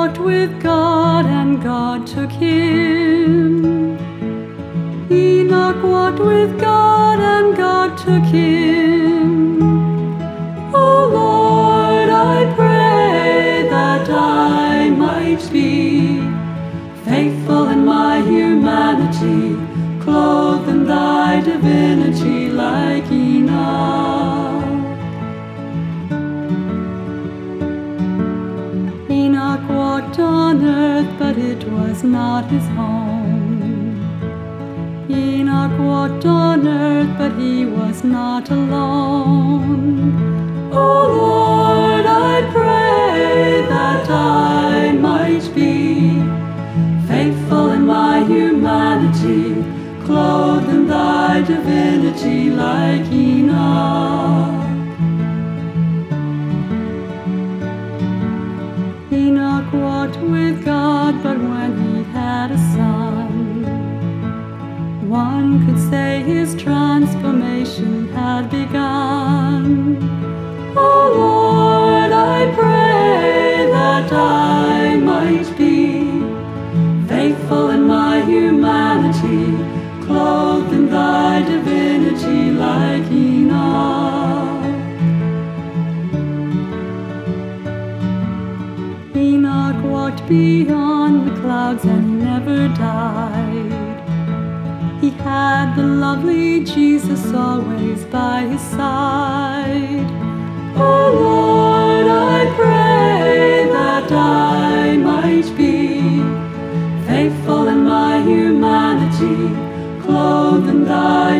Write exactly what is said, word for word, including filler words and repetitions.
walked with God, and God took him. Enoch walked with God, and God took him. O Lord, I pray that I might be faithful in my humanity, clothed in thy divinity like Enoch. Enoch walked on earth, but it was not his home. Enoch walked on earth, but he was not alone. O Lord, I pray that I might be faithful in my humanity, clothed in thy divinity like Enoch. Enoch walked with God, but when he had a son, one could say his transformation had begun. O Lord, I pray that I might be faithful in my humanity, clothed in thy divinity like Enoch. Enoch walked beyond the clouds, and he never died. He had the lovely Jesus always by his side. O Lord, I pray that I might be faithful in my humanity, clothed in thy